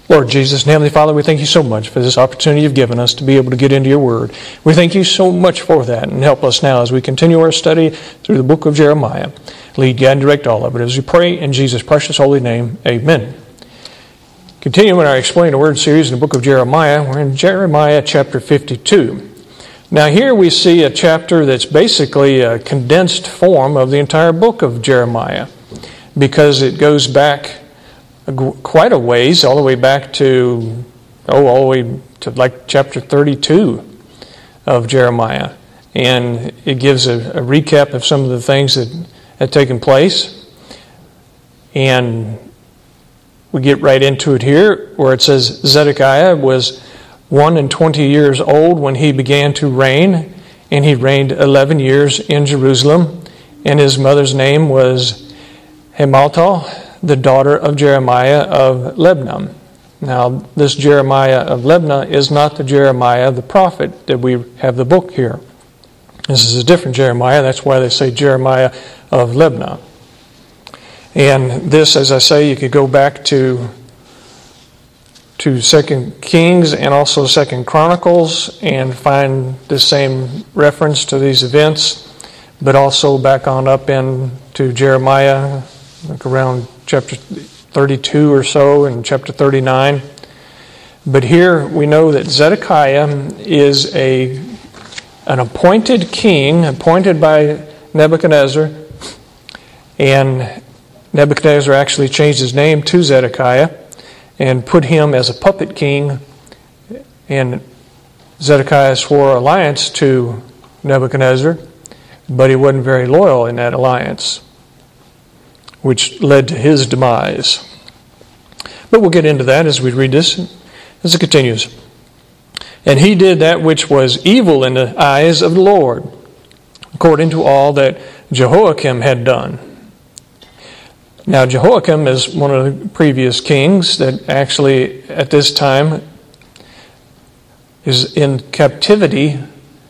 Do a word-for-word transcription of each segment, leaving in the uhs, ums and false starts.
Lord Jesus and Heavenly Father, we thank you so much for this opportunity you've given us to be able to get into your Word. We thank you so much for that, and help us now as we continue our study through the book of Jeremiah. Lead, guide, and direct all of it as we pray in Jesus' precious holy name. Amen. Continuing our Explain the Word series in the book of Jeremiah, we're in Jeremiah chapter fifty-two. Now here we see a chapter that's basically a condensed form of the entire book of Jeremiah, because it goes back quite a ways, all the way back to, oh, all the way to like chapter thirty-two of Jeremiah. And it gives a, a recap of some of the things that had taken place. And we get right into it here, where it says, Zedekiah was one and twenty years old when he began to reign, and he reigned eleven years in Jerusalem, and his mother's name was Hamutal, the daughter of Jeremiah of Libnah. Now, this Jeremiah of Libnah is not the Jeremiah the prophet that we have the book here. This is a different Jeremiah. That's why they say Jeremiah of Libnah. And this, as I say, you could go back to to Second Kings and also Second Chronicles and find the same reference to these events, but also back on up into Jeremiah, like around chapter thirty-two or so, and chapter thirty-nine. But here we know that Zedekiah is a an appointed king, appointed by Nebuchadnezzar, and Nebuchadnezzar actually changed his name to Zedekiah and put him as a puppet king, and Zedekiah swore alliance to Nebuchadnezzar, but he wasn't very loyal in that alliance, which led to his demise. But we'll get into that as we read this, as it continues. And he did that which was evil in the eyes of the Lord, according to all that Jehoiakim had done. Now, Jehoiakim is one of the previous kings that actually, at this time, is in captivity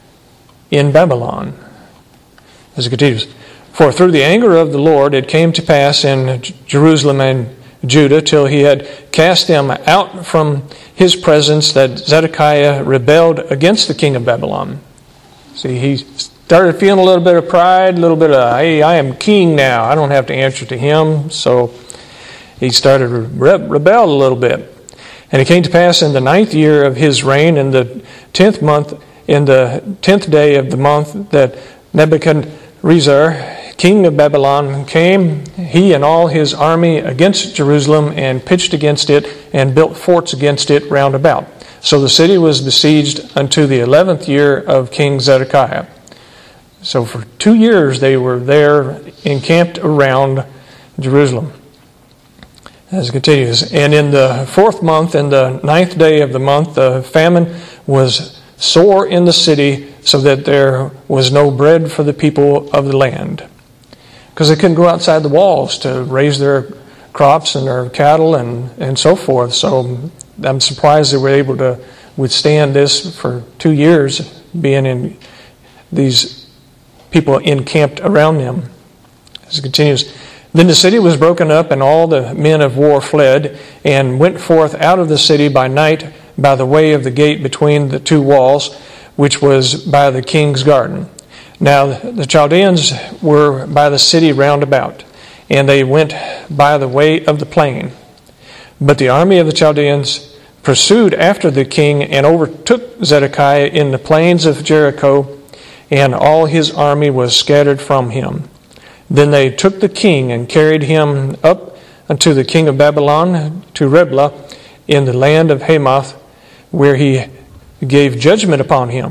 in Babylon. As it continues. For through the anger of the Lord it came to pass in Jerusalem and Judah, till he had cast them out from his presence, that Zedekiah rebelled against the king of Babylon. See, he started feeling a little bit of pride, a little bit of, hey, I am king now. I don't have to answer to him. So he started to re- rebel a little bit. And it came to pass in the ninth year of his reign, in the tenth month, in the tenth day of the month, that Nebuchadnezzar, king of Babylon, came, he and all his army, against Jerusalem, and pitched against it, and built forts against it round about. So the city was besieged unto the eleventh year of King Zedekiah. So for two years they were there, encamped around Jerusalem. As it continues, and in the fourth month, in the ninth day of the month, the famine was sore in the city, so that there was no bread for the people of the land. Because they couldn't go outside the walls to raise their crops and their cattle and, and so forth. So I'm surprised they were able to withstand this for two years, being in these people encamped around them. As it continues, then the city was broken up, and all the men of war fled, and went forth out of the city by night by the way of the gate between the two walls, which was by the king's garden. Now the Chaldeans were by the city round about, and they went by the way of the plain. But the army of the Chaldeans pursued after the king, and overtook Zedekiah in the plains of Jericho, and all his army was scattered from him. Then they took the king, and carried him up unto the king of Babylon, to Riblah, in the land of Hamath, where he gave judgment upon him.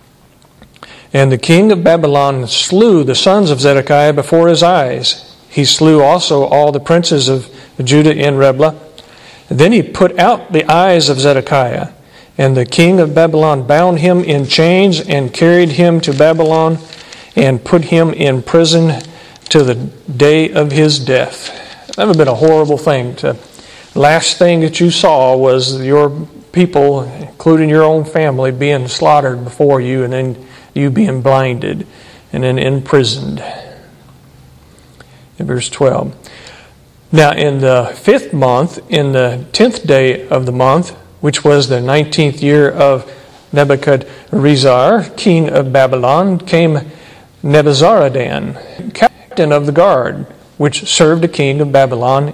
And the king of Babylon slew the sons of Zedekiah before his eyes. He slew also all the princes of Judah in Riblah. Then he put out the eyes of Zedekiah. And the king of Babylon bound him in chains, and carried him to Babylon, and put him in prison to the day of his death. That would have been a horrible thing. The last thing that you saw was your people, including your own family, being slaughtered before you, and then you being blinded and then imprisoned. In verse twelve. Now in the fifth month, in the tenth day of the month, which was the nineteenth year of Nebuchadrezzar, king of Babylon, came Nebuzaradan, captain of the guard, which served the king of Babylon,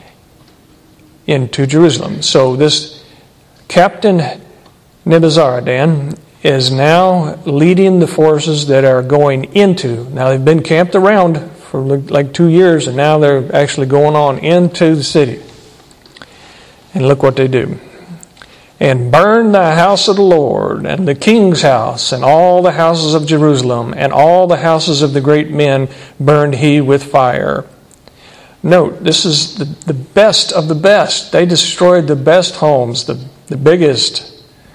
into Jerusalem. So this captain Nebuzaradan is now leading the forces that are going into. Now they've been camped around for like two years, and now they're actually going on into the city. And look what they do. And burn the house of the Lord, and the king's house, and all the houses of Jerusalem, and all the houses of the great men burned he with fire. Note, this is the, the best of the best. They destroyed the best homes, the, the biggest.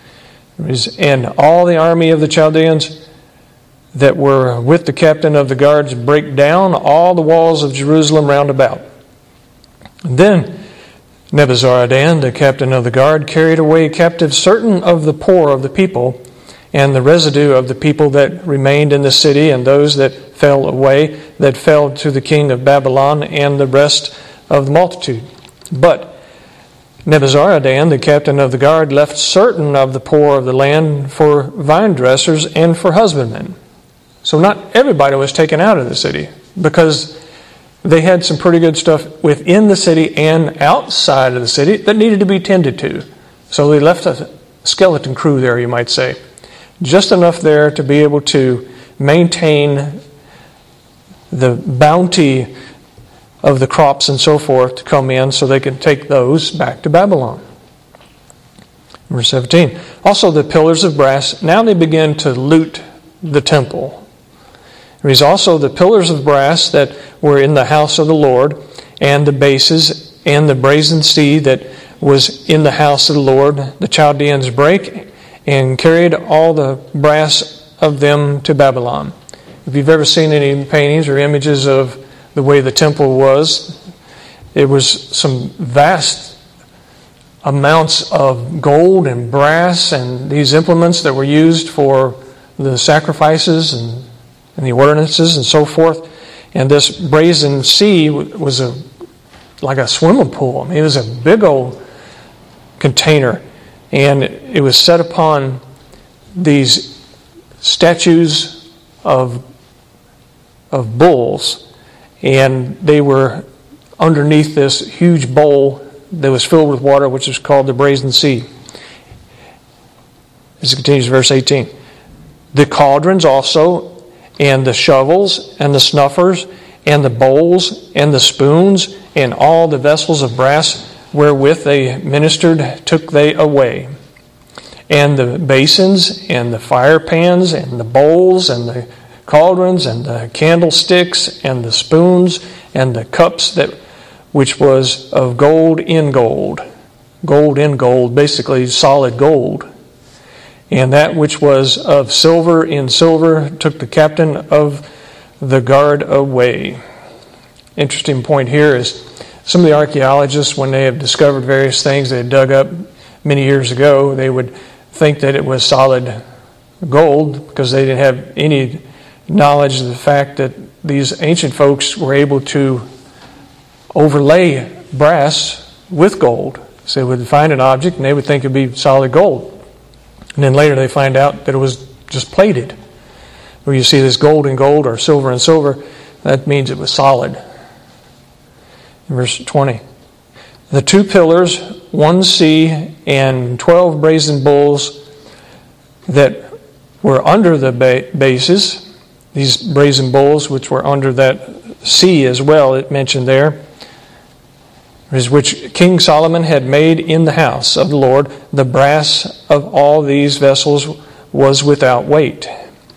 And all the army of the Chaldeans that were with the captain of the guards break down all the walls of Jerusalem round about. And then Nebuzaradan, the captain of the guard, carried away captive certain of the poor of the people, and the residue of the people that remained in the city, and those that fell away, that fell to the king of Babylon, and the rest of the multitude. But Nebuzaradan, the captain of the guard, left certain of the poor of the land for vine dressers and for husbandmen. So not everybody was taken out of the city, because they had some pretty good stuff within the city and outside of the city that needed to be tended to. So they left a skeleton crew there, you might say. Just enough there to be able to maintain the bounty of the crops and so forth to come in, so they could take those back to Babylon. Verse seventeen. Also the pillars of brass, now they begin to loot the temple. There's also the pillars of brass that were in the house of the Lord, and the bases, and the brazen sea that was in the house of the Lord. The Chaldeans break and carried all the brass of them to Babylon. If you've ever seen any paintings or images of the way the temple was, it was some vast amounts of gold and brass and these implements that were used for the sacrifices and, and the ordinances and so forth. And this brazen sea was a like a swimming pool. I mean, it was a big old container, and it was set upon these statues of of bulls. And they were underneath this huge bowl that was filled with water, which is called the Brazen Sea. As it continues, verse eighteen. The cauldrons also, and the shovels, and the snuffers, and the bowls, and the spoons, and all the vessels of brass wherewith they ministered took they away. And the basins, and the fire pans, and the bowls, and the cauldrons, and the candlesticks, and the spoons, and the cups that which was of gold in gold. Gold in gold, basically solid gold. And that which was of silver in silver took the captain of the guard away. Interesting point here is some of the archaeologists, when they have discovered various things they had dug up many years ago, they would think that it was solid gold because they didn't have any knowledge of the fact that these ancient folks were able to overlay brass with gold. So they would find an object and they would think it would be solid gold. And then later they find out that it was just plated. Where you see this gold and gold or silver and silver, that means it was solid. In verse twenty. The two pillars, one sea, and twelve brazen bulls that were under the bases. These brazen bulls, which were under that sea as well, it mentioned there, is which King Solomon had made in the house of the Lord. The brass of all these vessels was without weight.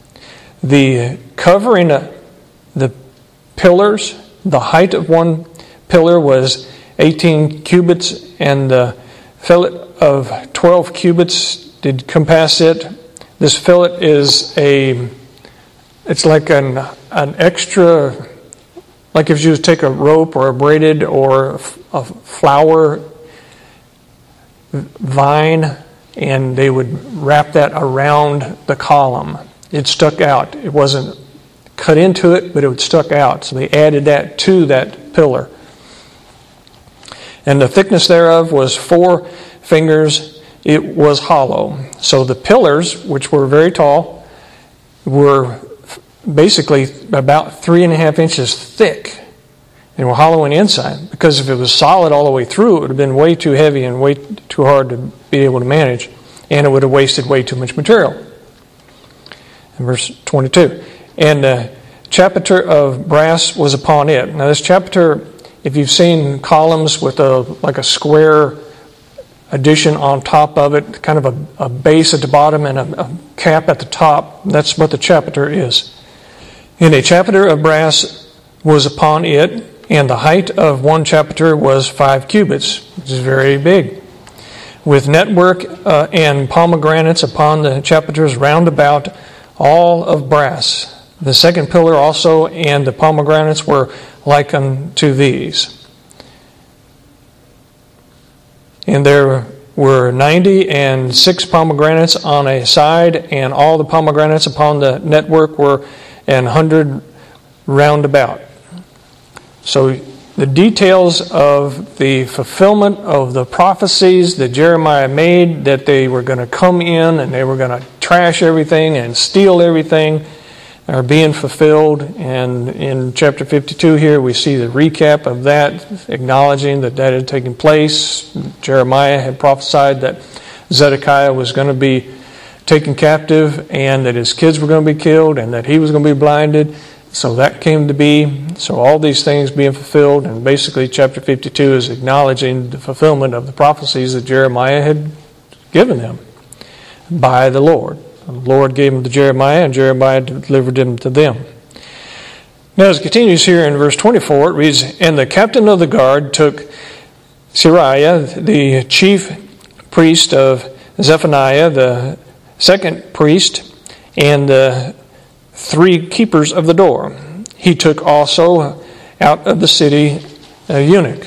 The covering of the pillars, the height of one pillar was eighteen cubits, and the fillet of twelve cubits did compass it. This fillet is a It's like an an extra, like if you take a rope or a braided or a flower vine, and they would wrap that around the column. It stuck out. It wasn't cut into it, but it stuck out. So they added that to that pillar. And the thickness thereof was four fingers. It was hollow. So the pillars, which were very tall, were basically about three and a half inches thick. And were hollow on the inside. Because if it was solid all the way through, it would have been way too heavy and way too hard to be able to manage. And it would have wasted way too much material. In verse twenty-two. And the chapiter of brass was upon it. Now this chapiter, if you've seen columns with a like a square addition on top of it, kind of a, a base at the bottom and a, a cap at the top, that's what the chapiter is. And a chapiter of brass was upon it, and the height of one chapiter was five cubits, which is very big, with network uh, and pomegranates upon the chapiters round about, all of brass. The second pillar also and the pomegranates were like unto these. And there were ninety and six pomegranates on a side, and all the pomegranates upon the network were an hundred round about. So the details of the fulfillment of the prophecies that Jeremiah made, that they were going to come in and they were going to trash everything and steal everything, are being fulfilled. And in chapter fifty-two here we see the recap of that, acknowledging that that had taken place. Jeremiah had prophesied that Zedekiah was going to be taken captive and that his kids were going to be killed and that he was going to be blinded. So that came to be. So all these things being fulfilled, and basically chapter fifty-two is acknowledging the fulfillment of the prophecies that Jeremiah had given them by the Lord. The Lord gave them to Jeremiah, and Jeremiah delivered them to them. Now as it continues here in verse twenty-four, it reads, And the captain of the guard took Sariah, the chief priest of Zephaniah, the second priest, and the three keepers of the door. He took also out of the city a eunuch.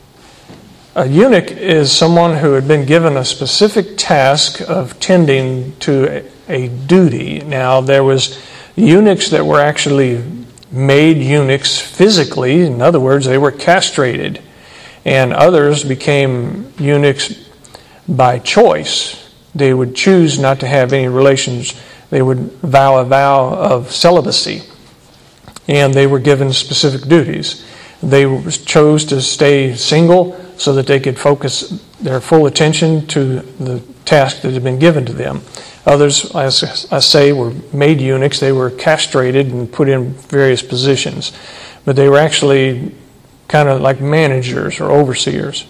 A eunuch is someone who had been given a specific task of tending to a duty. Now, there was eunuchs that were actually made eunuchs physically. In other words, they were castrated. And others became eunuchs by choice. They would choose not to have any relations. They would vow a vow of celibacy, and they were given specific duties. They chose to stay single so that they could focus their full attention to the task that had been given to them. Others, as I say, were made eunuchs. They were castrated and put in various positions, but they were actually kind of like managers or overseers.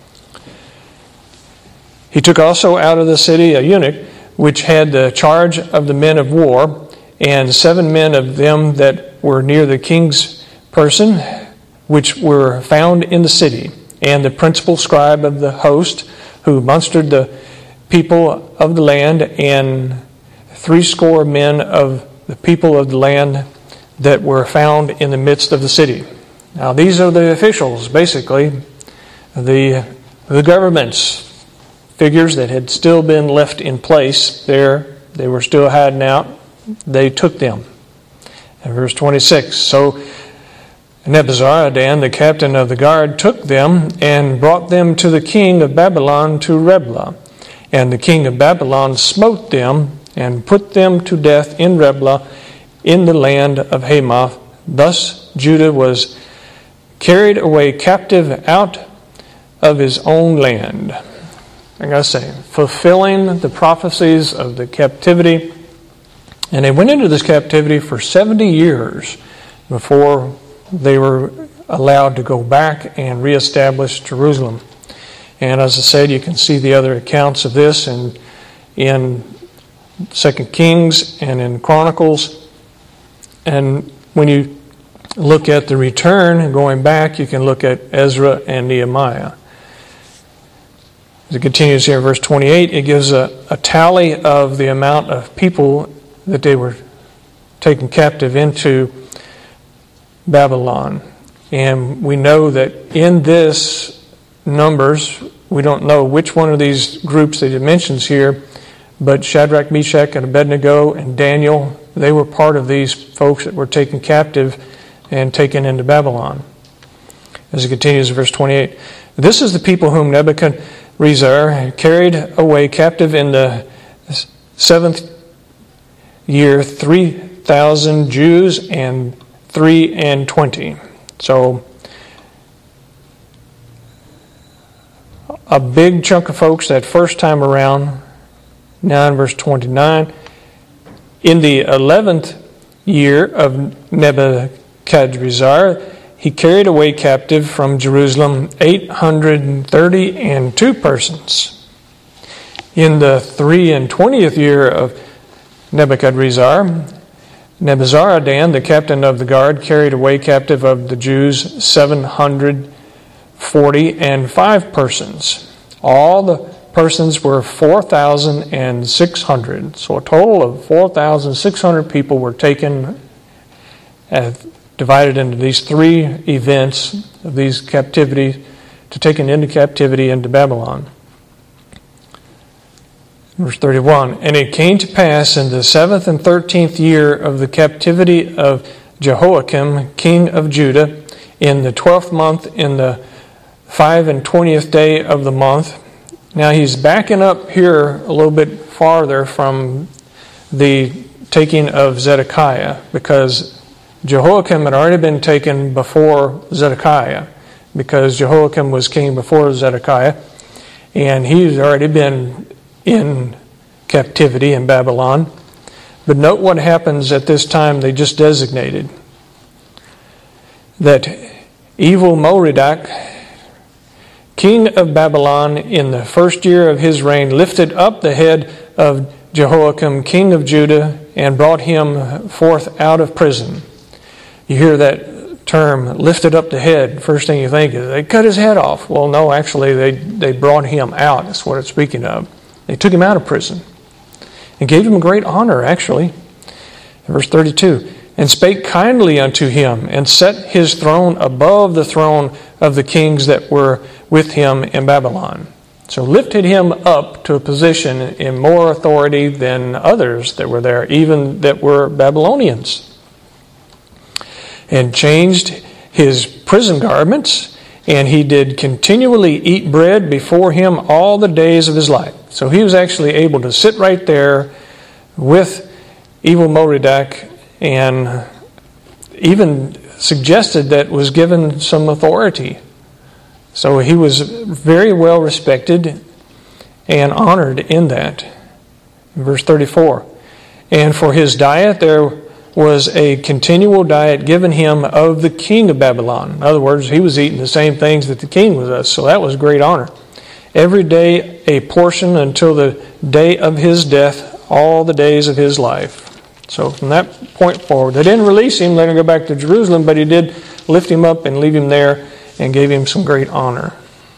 He took also out of the city a eunuch, which had the charge of the men of war, and seven men of them that were near the king's person, which were found in the city, and the principal scribe of the host, who mustered the people of the land, and threescore men of the people of the land that were found in the midst of the city. Now these are the officials, basically, the, the governments, figures that had still been left in place there. They were still hiding out. They took them. And verse twenty-six, So Nebuzaradan, the captain of the guard, took them and brought them to the king of Babylon to Riblah. And the king of Babylon smote them and put them to death in Riblah in the land of Hamath. Thus Judah was carried away captive out of his own land. I gotta say, fulfilling the prophecies of the captivity. And they went into this captivity for seventy years before they were allowed to go back and reestablish Jerusalem. And as I said, you can see the other accounts of this in, in Second Kings and in Chronicles. And when you look at the return and going back, you can look at Ezra and Nehemiah. As it continues here in verse twenty-eight, it gives a, a tally of the amount of people that they were taken captive into Babylon. And we know that in this numbers, we don't know which one of these groups that it mentions here, but Shadrach, Meshach, and Abednego and Daniel, they were part of these folks that were taken captive and taken into Babylon. As it continues in verse twenty-eight, This is the people whom Nebuchadrezzar carried away captive in the seventh year, three thousand Jews and three and twenty. So a big chunk of folks that first time around. Now in verse twenty-nine, in the eleventh year of Nebuchadrezzar, he carried away captive from Jerusalem eight hundred thirty and two persons. In the three and twentieth year of Nebuchadrezzar, Nebuzaradan, the captain of the guard, carried away captive of the Jews seven hundred forty and five persons. All the persons were four thousand six hundred. So a total of four thousand six hundred people were taken, uh, divided into these three events of these captivities, to taken into captivity into Babylon. Verse thirty-one, and it came to pass in the seventh and thirteenth year of the captivity of Jehoiakim, king of Judah, in the twelfth month, in the five and twentieth day of the month. Now he's backing up here a little bit farther from the taking of Zedekiah, because Jehoiakim had already been taken before Zedekiah, because Jehoiakim was king before Zedekiah, and he's already been in captivity in Babylon. But note what happens at this time they just designated. That evil Merodach, king of Babylon, in the first year of his reign, lifted up the head of Jehoiakim, king of Judah, and brought him forth out of prison. You hear that term, lifted up the head. First thing you think is, they cut his head off. Well, no, actually, they, they brought him out. That's what it's speaking of. They took him out of prison and gave him great honor, actually. Verse thirty-two, and spake kindly unto him, and set his throne above the throne of the kings that were with him in Babylon. So lifted him up to a position in more authority than others that were there, even that were Babylonians. And changed his prison garments, and he did continually eat bread before him all the days of his life. So he was actually able to sit right there with evil Merodach, and even suggested that was given some authority. So he was very well respected and honored in that. Verse thirty-four, and for his diet there was a continual diet given him of the king of Babylon. In other words, he was eating the same things that the king was, so that was great honor. Every day a portion until the day of his death, all the days of his life. So from that point forward, they didn't release him, let him go back to Jerusalem, but he did lift him up and leave him there and gave him some great honor.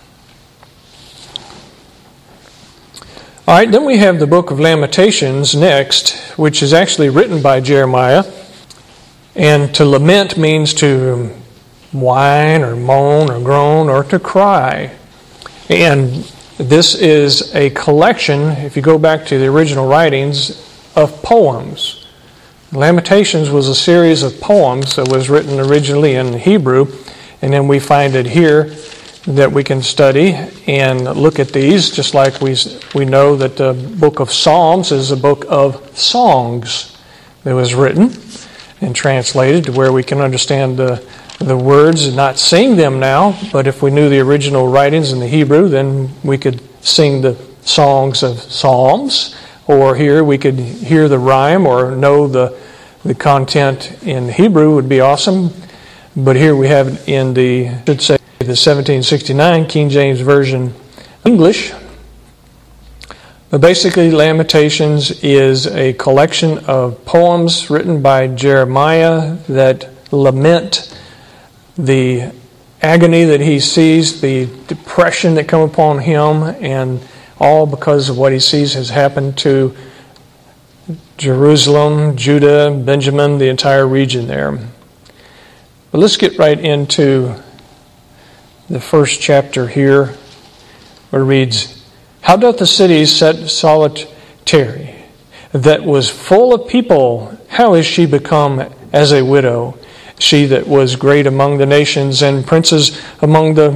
All right, then we have the book of Lamentations next, which is actually written by Jeremiah. And to lament means to whine or moan or groan or to cry. And this is a collection, if you go back to the original writings, of poems. Lamentations was a series of poems that was written originally in Hebrew, and then we find it here that we can study and look at these, just like we we know that the book of Psalms is a book of songs that was written and translated to where we can understand the the words and not sing them now, but if we knew the original writings in the Hebrew, then we could sing the songs of Psalms, or here we could hear the rhyme or know the the content in Hebrew would be awesome. But here we have it in the, I should say, the seventeen sixty-nine King James Version English. But basically, Lamentations is a collection of poems written by Jeremiah that lament the agony that he sees, the depression that come upon him, and all because of what he sees has happened to Jerusalem, Judah, Benjamin, the entire region there. But let's get right into the first chapter here, where it reads, how doth the city set solitary, that was full of people, how is she become as a widow? She that was great among the nations, and princes among the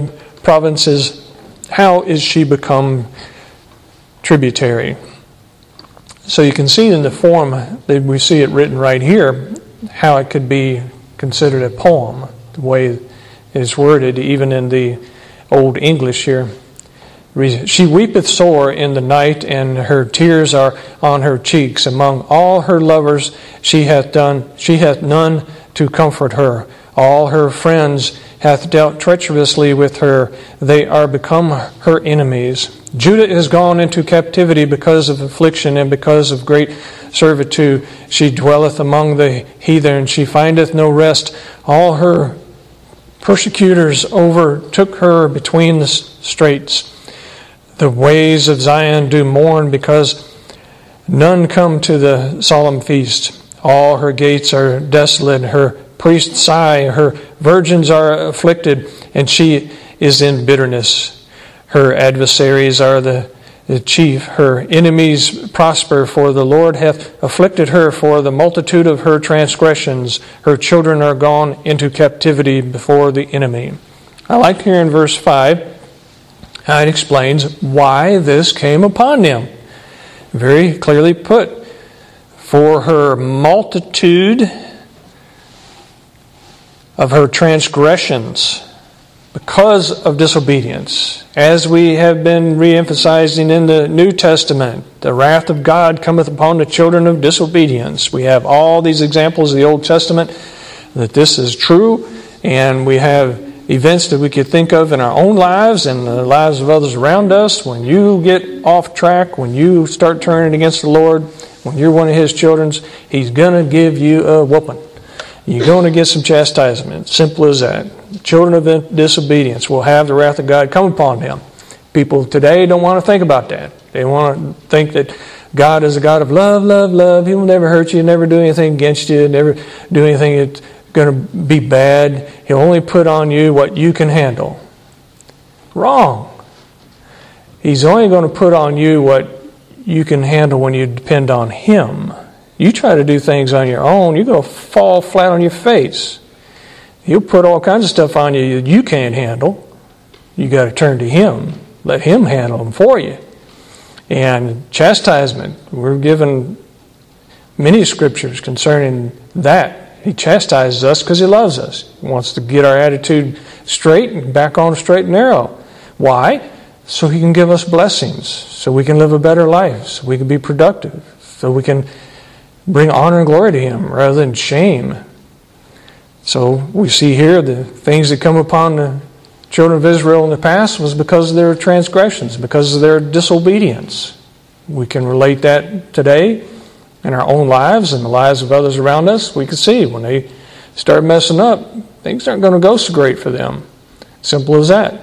provinces, how is she become tributary? So you can see in the form that we see it written right here, how it could be considered a poem, the way it is worded, even in the Old English here. She weepeth sore in the night, and her tears are on her cheeks. Among all her lovers she hath done, she hath none to comfort her. All her friends hath dealt treacherously with her. They are become her enemies. Judah is gone into captivity because of affliction and because of great servitude. She dwelleth among the heathen. She findeth no rest. All her persecutors overtook her between the straits. The ways of Zion do mourn because none come to the solemn feast. All her gates are desolate. Her priests sigh. Her virgins are afflicted, and she is in bitterness. Her adversaries are the, the chief. Her enemies prosper, for the Lord hath afflicted her for the multitude of her transgressions. Her children are gone into captivity before the enemy. I like here in verse five, how it explains why this came upon them. Very clearly put. For her multitude of her transgressions, because of disobedience. As we have been re-emphasizing in the New Testament, the wrath of God cometh upon the children of disobedience. We have all these examples of the Old Testament that this is true, and we have events that we could think of in our own lives and the lives of others around us. When you get off track, when you start turning against the Lord, when you're one of His children, He's going to give you a whooping. You're going to get some chastisement. Simple as that. Children of disobedience will have the wrath of God come upon them. People today don't want to think about that. They want to think that God is a God of love, love, love. He will never hurt you, never do anything against you, never do anything that's going to be bad. He'll only put on you what you can handle. Wrong. He's only going to put on you what you can handle when you depend on Him. You try to do things on your own, you're going to fall flat on your face. He'll put all kinds of stuff on you that you can't handle. You got to turn to Him. Let Him handle them for you. And chastisement, we're given many scriptures concerning that. He chastises us because He loves us. He wants to get our attitude straight and back on straight and narrow. Why? So He can give us blessings, so we can live a better life, so we can be productive, so we can bring honor and glory to Him rather than shame. So we see here the things that come upon the children of Israel in the past was because of their transgressions, because of their disobedience. We can relate that today in our own lives and the lives of others around us. We can see when they start messing up, things aren't going to go so great for them. Simple as that.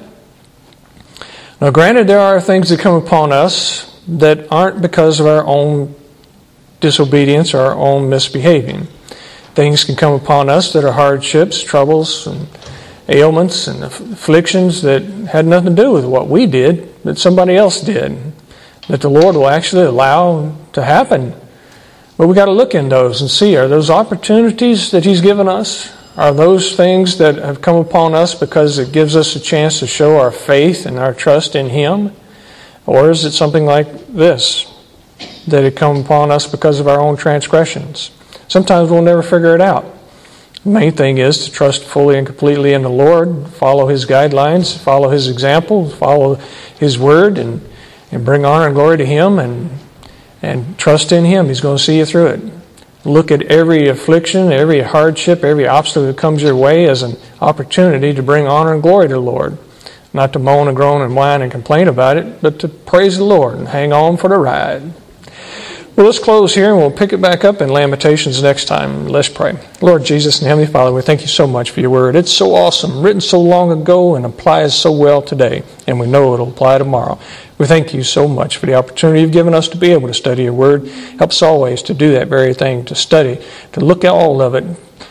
Now granted, there are things that come upon us that aren't because of our own disobedience or our own misbehaving. Things can come upon us that are hardships, troubles, and ailments and afflictions that had nothing to do with what we did, that somebody else did, that the Lord will actually allow to happen. But we got to look in those and see, are those opportunities that He's given us? Are those things that have come upon us because it gives us a chance to show our faith and our trust in Him? Or is it something like this, that it come upon us because of our own transgressions? Sometimes we'll never figure it out. The main thing is to trust fully and completely in the Lord, follow His guidelines, follow His example, follow His word, and, and bring honor and glory to Him, and and trust in Him. He's going to see you through it. Look at every affliction, every hardship, every obstacle that comes your way as an opportunity to bring honor and glory to the Lord. Not to moan and groan and whine and complain about it, but to praise the Lord and hang on for the ride. Well, let's close here and we'll pick it back up in Lamentations next time. Let's pray. Lord Jesus and Heavenly Father, we thank You so much for Your word. It's so awesome, written so long ago and applies so well today, and we know it'll apply tomorrow. We thank You so much for the opportunity You've given us to be able to study Your word. Help us always to do that very thing, to study, to look at all of it,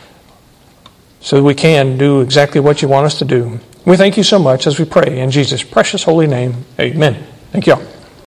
so that we can do exactly what You want us to do. We thank You so much as we pray in Jesus' precious holy name. Amen. Thank you all.